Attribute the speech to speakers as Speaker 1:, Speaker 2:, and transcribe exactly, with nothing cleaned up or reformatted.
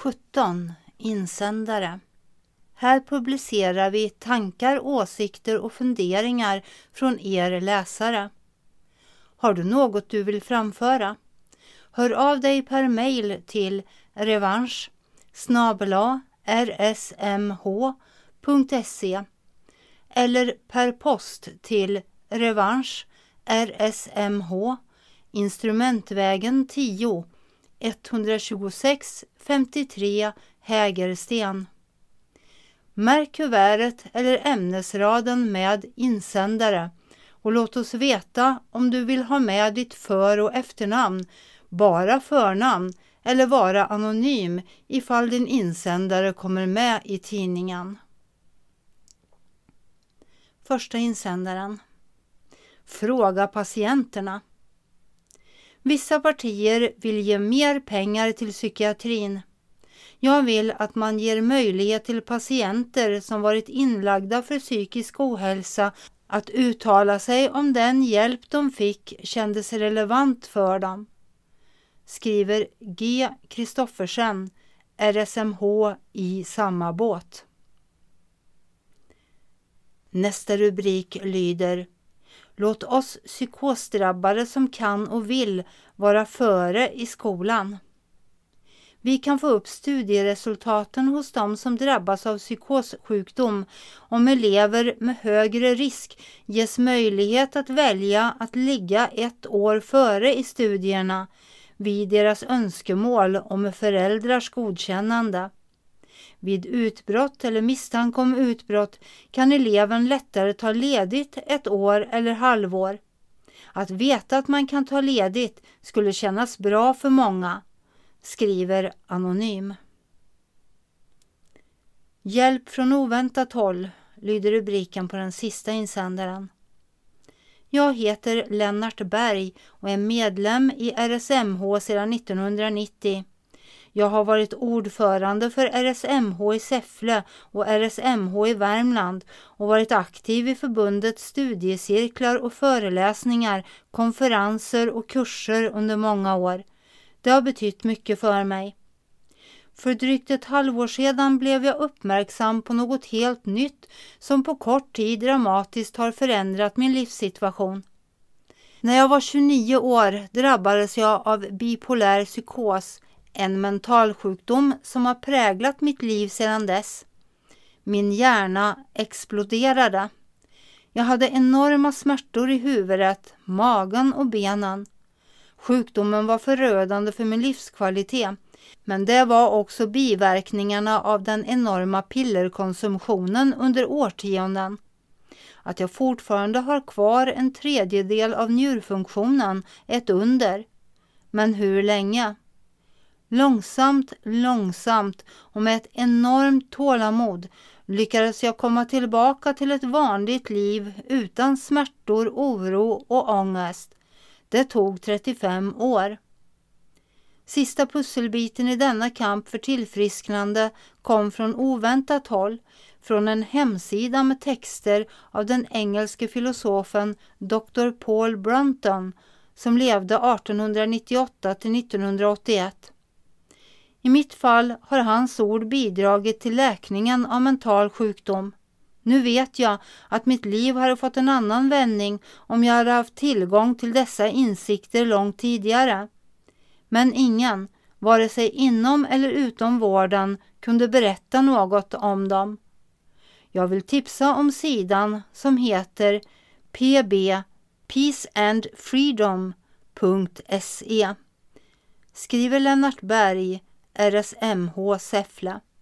Speaker 1: sjutton. Insändare. Här publicerar vi tankar, åsikter och funderingar från er läsare. Har du något du vill framföra? Hör av dig per mejl till revansch snabel-a r s m h punkt se eller per post till revansch R S M H Instrumentvägen tio etthundratjugosex femtiotre Hägersten. Märk kuvertet eller ämnesraden med insändare och låt oss veta om du vill ha med ditt för- och efternamn, bara förnamn eller vara anonym ifall din insändare kommer med i tidningen. Första insändaren. Fråga patienterna. Vissa partier vill ge mer pengar till psykiatrin. Jag vill att man ger möjlighet till patienter som varit inlagda för psykisk ohälsa att uttala sig om den hjälp de fick kändes relevant för dem. Skriver G. Kristoffersen, R S M H i samma båt. Nästa rubrik lyder: Låt oss psykosdrabbade som kan och vill vara före i skolan. Vi kan få upp studieresultaten hos dem som drabbas av psykossjukdom om elever med högre risk ges möjlighet att välja att ligga ett år före i studierna vid deras önskemål och med föräldrars godkännande. Vid utbrott eller misstanke om utbrott kan eleven lättare ta ledigt ett år eller halvår. Att veta att man kan ta ledigt skulle kännas bra för många, skriver Anonym. Hjälp från oväntat håll, lyder rubriken på den sista insändaren. Jag heter Lennart Berg och är medlem i R S M H sedan nittonhundranittio. Jag har varit ordförande för R S M H i Säffle och R S M H i Värmland och varit aktiv i förbundets studiecirklar och föreläsningar, konferenser och kurser under många år. Det har betytt mycket för mig. För drygt ett halvår sedan blev jag uppmärksam på något helt nytt som på kort tid dramatiskt har förändrat min livssituation. När jag var tjugonio år drabbades jag av bipolär psykos, en mentalsjukdom som har präglat mitt liv sedan dess. Min hjärna exploderade. Jag hade enorma smärtor i huvudet, magen och benen. Sjukdomen var förödande för min livskvalitet, men det var också biverkningarna av den enorma pillerkonsumtionen under årtionden. Att jag fortfarande har kvar en tredjedel av njurfunktionen är ett under. Men hur länge? Långsamt, långsamt och med ett enormt tålamod lyckades jag komma tillbaka till ett vanligt liv utan smärtor, oro och ångest. Det tog trettiofem år. Sista pusselbiten i denna kamp för tillfrisknande kom från oväntat håll, från en hemsida med texter av den engelske filosofen doktor Paul Brunton som levde artonhundranittioåtta till nittonhundraåttioett. I mitt fall har hans ord bidragit till läkningen av mental sjukdom. Nu vet jag att mitt liv hade fått en annan vändning om jag hade haft tillgång till dessa insikter långt tidigare. Men ingen, vare sig inom eller utom vården, kunde berätta något om dem. Jag vill tipsa om sidan som heter p b peace and freedom punkt se. Skriver Lennart Berg, R S M H Säffle.